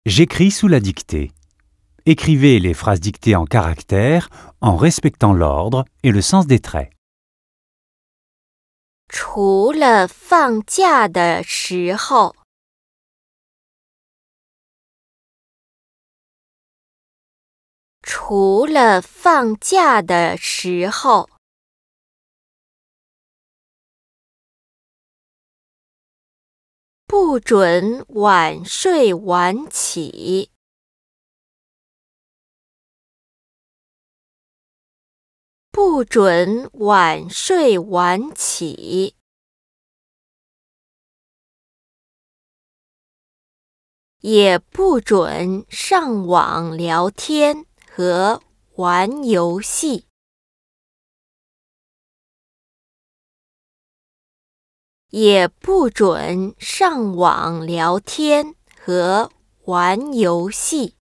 J'écris sous la dictée. Écrivez les phrases dictées en caractères en respectant l'ordre et le sens des traits. 除了放假的时候，除了放假的时候，不准晚睡晚起，不准晚睡晚起。也不准上网聊天和玩游戏。也不准上网聊天和玩游戏。